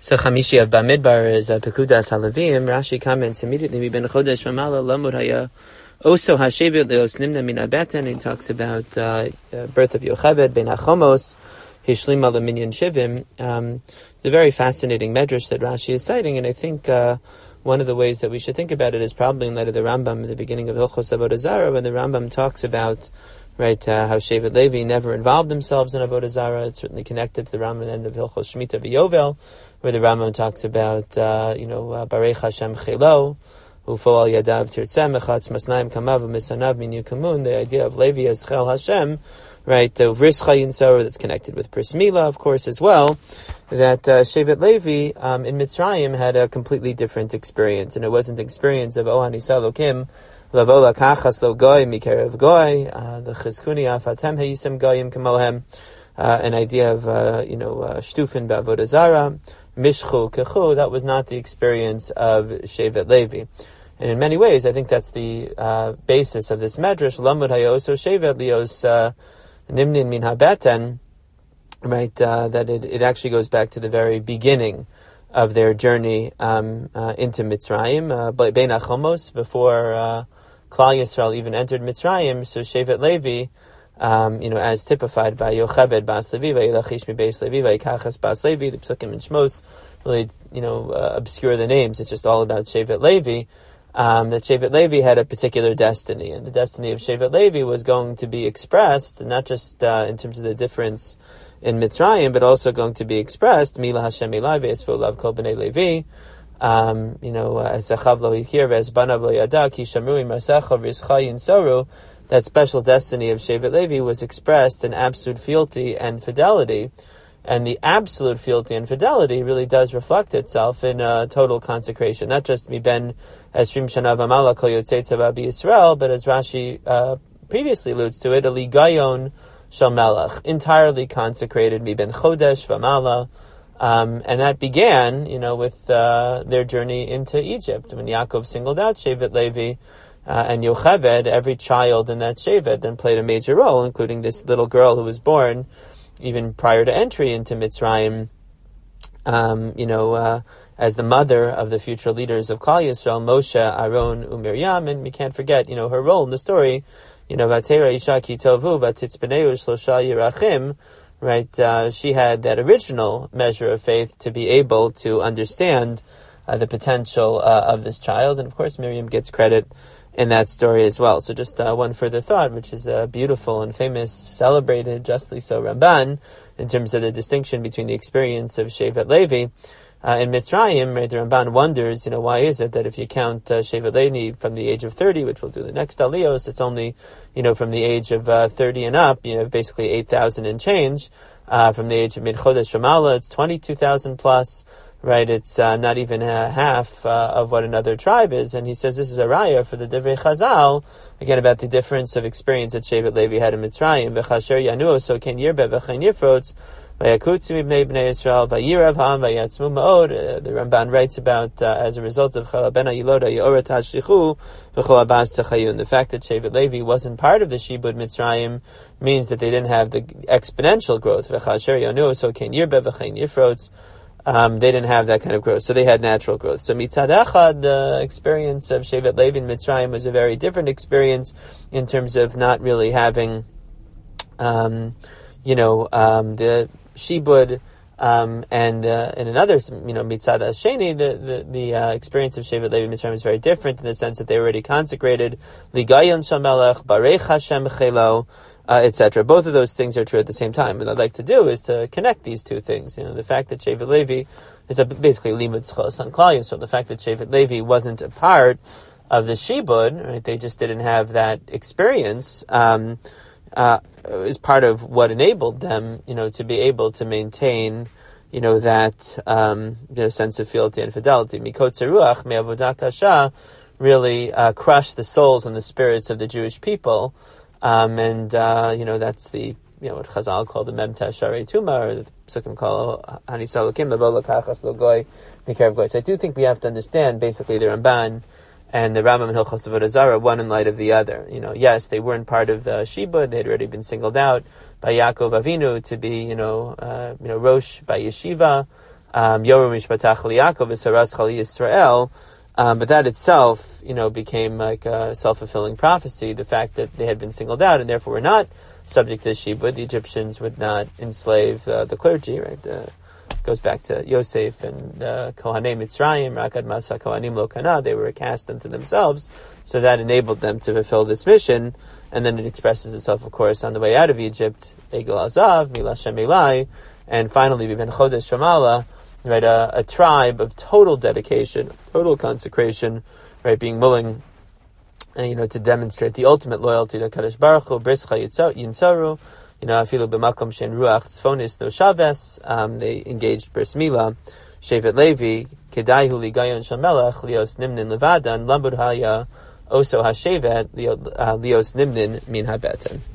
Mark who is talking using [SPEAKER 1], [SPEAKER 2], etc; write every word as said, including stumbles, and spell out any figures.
[SPEAKER 1] So Chamishi of Bamidbar is uh, Pekudas Halavim. Rashi comments immediately, "Mi ben chodesh v'mala lamud haya oso hashevet leos nimna min abeten." He talks about uh, uh, birth of Yocheved ben Achomos, Hishlima leminyan shivim. Um, it's a very fascinating medrash that Rashi is citing, and I think uh, one of the ways that we should think about it is probably in light of the Rambam at the beginning of Hilchos Avodah Zarah, when the Rambam talks about right, uh, how Shevet Levi never involved themselves in Avodah Zarah. It's certainly connected to the Rambam end of Hilchos Shemitah v'Yovel, where the Rambam talks about, uh, you know, uh, Barech Hashem Chelo, Ufo al Yadav Tirtzeh, Mechatz Masnaim Kamav Misanav Min Yukamun, the idea of Levi as Chel Hashem, right, Uvris Chayin Sorah, that's connected with Bris Milah, of course, as well, that uh, Shevet Levi um, in Mitzrayim had a completely different experience, and it wasn't the experience of, oh, Hanisa Lokim, Lavola kachas lo goy mikerev goy, the chizkuni afatem heyisim goyim kamohem, an idea of uh, you know uh, shtufin ba'avodah zara, mishchu kechu. That was not the experience of Shevet Levi, and in many ways, I think that's the uh, basis of this medrash. Lamud hayoso Shevet lios nimnin min habeten, right? Uh, that it, it actually goes back to the very beginning of their journey um, uh, into Mitzrayim, uh, bein achomos, before uh, Klal Yisrael even entered Mitzrayim. So Shevet Levi, um, you know, as typified by Yocheved Bas Levi, Vayilachish Mibeis Levi, Vayikachas Bas Levi, the Psukim and Shmos really, you know, uh, obscure the names. It's just all about Shevet Levi. Um, that Shevet Levi had a particular destiny, and the destiny of Shevet Levi was going to be expressed, not just uh, in terms of the difference in Mitzrayim, but also going to be expressed, Mila Hashem Elai ve'esfu lav kol b'nei Levi, um, you know, as Zachav lo yichir ve'ez banav lo yadak, ki shamru imasecha v'yischayin soru. That special destiny of Shevet Levi was expressed in absolute fealty and fidelity, and the absolute fealty and fidelity really does reflect itself in uh, total consecration, not just mi ben esrim shana v'mala kol yotzei tzava b'Yisrael, but as Rashi uh, previously alludes to it, a ligayon shel melech, entirely consecrated, mi ben chodesh v'mala, um, and that began, you know, with uh, their journey into Egypt. When Yaakov singled out Shevet Levi uh, and Yocheved, every child in that Shevet then played a major role, including this little girl who was born even prior to entry into Mitzrayim, um, you know, uh, as the mother of the future leaders of Klal Yisrael, Moshe, Aaron, Miriam, and we can't forget, you know, her role in the story. You know, Vatera Isha Ki Tovu Vatitzpeneu Shlosha Yerachim, right? Uh, she had that original measure of faith to be able to understand uh, the potential uh, of this child, and of course, Miriam gets credit in that story as well. So, just uh, one further thought, which is a beautiful and famous, celebrated, justly so, Ramban, in terms of the distinction between the experience of Shevet Levi. Uh, in Mitzrayim, right, the Ramban wonders, you know, why is it that if you count uh, Shevet Levi from the age of thirty, which we'll do the next Aliyos, it's only, you know, from the age of uh, thirty and up, you know, basically eight thousand and change. Uh, from the age of Mid Chodesh Ramallah, it's twenty-two thousand plus, right? It's uh, not even uh, half uh, of what another tribe is. And he says this is a raya for the Divrei Chazal, again, about the difference of experience that Shevet Levi had in Mitzrayim. V'chasher yanu, so ken yirbe v'chein yirfrotz, Vayakutsu ibnei bnei Yisrael, Vayirav ham, Vayatzmu ma'od. The Ramban writes about, uh, as a result of Chalabena Yiloda, Yeora Tashlichu, V'chol Abaz Techayun. The fact that Shevet Levi wasn't part of the Shibud Mitzrayim means that they didn't have the exponential growth. V'chasher yanu, so ken yirbe v'chein yirfrotz. Um, they didn't have that kind of growth, so they had natural growth. So Mitzad Echad, the experience of Shevet Levi in Mitzrayim was a very different experience in terms of not really having, um, you know, um, the Shibud, um, and uh, in another, you know, Mitzad Hasheni, the the, the uh, experience of Shevet Levi in Mitzrayim is very different in the sense that they were already consecrated. Ligayon Shamelech, Barech Hashem Chelo, uh, et cetera. Both of those things are true at the same time. What I'd like to do is to connect these two things. You know, the fact that Shevet Levi is a, basically limud zchos on Klal Yisrael. The fact that Shevet Levi wasn't a part of the Shibud, right? They just didn't have that experience. Um, uh, is part of what enabled them, you know, to be able to maintain, you know, that um, you know, sense of fealty and fidelity. Mikotze ruach me'avodah kasha really uh, crushed the souls and the spirits of the Jewish people, um, and uh, you know, that's the, you know, what Chazal called the Memta Sharei Tuma, or the Psukim call Hanisa Lokim Lavo Lakachas Logoy Mikerev Goy. So I do think we have to understand basically the Ramban and the Rambam and Hilchos Avodah Zarah, one in light of the other. You know, yes, they weren't part of the Shibud; they had already been singled out by Yaakov Avinu to be, you know, uh, you know, Rosh by Yeshiva, um, Yoru Mishpatach Liakov V'Saras Chali Yisrael. Um, but that itself, you know, became like a self-fulfilling prophecy. The fact that they had been singled out and therefore were not subject to the Shibud, the Egyptians would not enslave uh, the clergy, right? Uh, goes back to Yosef and uh, Kohanei Mitzrayim, Rakad Masa Kohanim Lo Kana. They were cast unto themselves, so that enabled them to fulfill this mission. And then it expresses itself, of course, on the way out of Egypt, Egel Azav, Milashem Elai, and finally, Ben Chodesh Shemala, right, a, a tribe of total dedication, total consecration, right, being willing, and, you know, to demonstrate the ultimate loyalty to Kadosh Baruch Hu, Brischa Yinsaru, you know, Afilu B'makom Shen Ruach Tzfonis No Shaves, um, they engaged Bris Milah, Shevet Levi, Kedaihu Ligayon Shamelech, Lios Nimnin Levadan, Lambud Haya, Oso HaShevet, Lios Nimnin Min HaBetan.